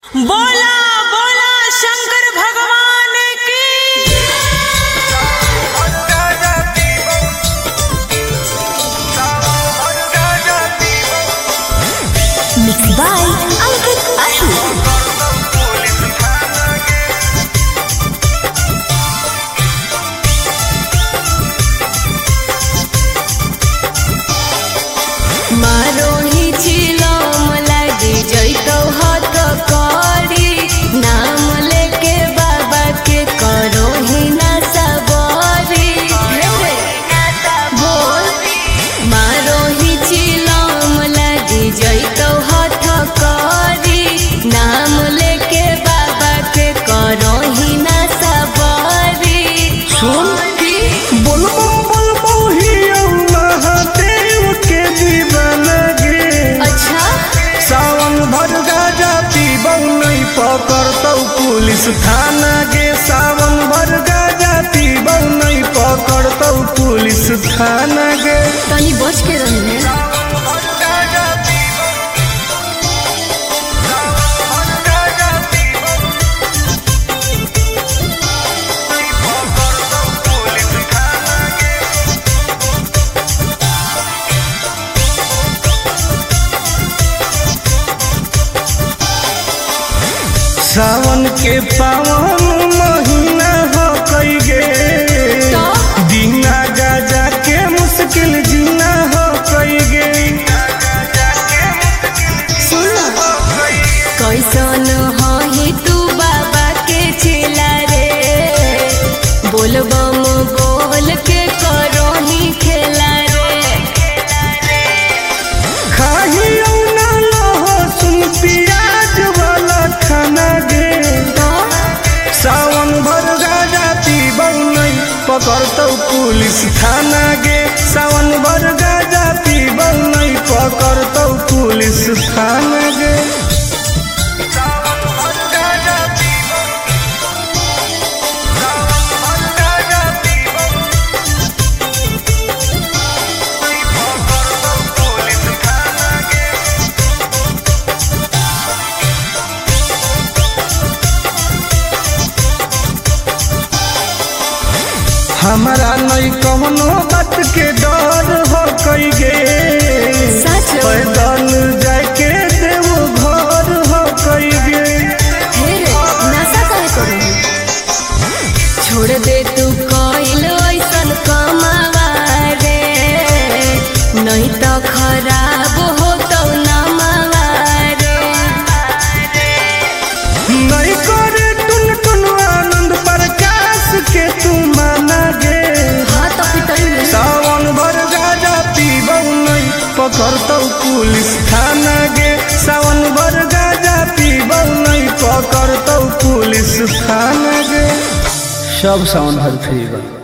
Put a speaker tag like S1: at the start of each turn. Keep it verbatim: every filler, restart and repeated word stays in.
S1: बोला बोला शंकर भगवान की।
S2: Mix by Ankit Ashok.
S1: मारो ही चिलम लगी जैतो हाथ करी, नाम लेके बाबा के करो ही ना सबरी। बोल मारो ही चिलम लगी जैतो हाथ करी, नाम लेके बाबा के करो ही ना सबरी।
S3: सुन बोल बोल बोहिया महादेव के दीवाना गे।
S1: अच्छा
S3: सावन भर गाजा पीबौ नहीं पकड़तौ पुलिस थाना गे। सावन भर गाजा पीबौ नहीं पकड़तौ पुलिस थाना गे।
S1: तनी बच के रही है।
S3: सावन के पावन महीना हो कई गे, दीना गाजा के मुश्किल जीना हो कई गे।
S1: कैसन ही तू बाबा के चेला रे, बोल बम बोल के करो ही खेला रे।
S3: खाही ना लहो सुन प्याज वाला खाना गे। सावन भर गाजा पीबौ नहीं पकड़तौ पुलिस थाना गे। सावन भर गाजा पीबौ नहीं पकड़तौ पुलिस थाना गे। हमारा नहीं कौनो बात के डर हो कई गे,
S1: सच
S3: पैदल जाके देवो घर हो कई गे।
S1: फिर नशा काहे करो, छोड़ दे तू कइल ऐसन कमावा रे, नहीं तो खराब हो तो नमावा रे।
S3: नहीं करे टुन टुन आनंद प्रकाश के तू माना गे।
S1: हाँ तो पिटाई में
S3: सावन भर गाजा पीबौ नहीं पकड़तौ पुलिस थाना गे। सावन भर गाजा पीबौ नहीं पकड़तौ पुलिस थाना गे। सब सावन भर फ्री बा।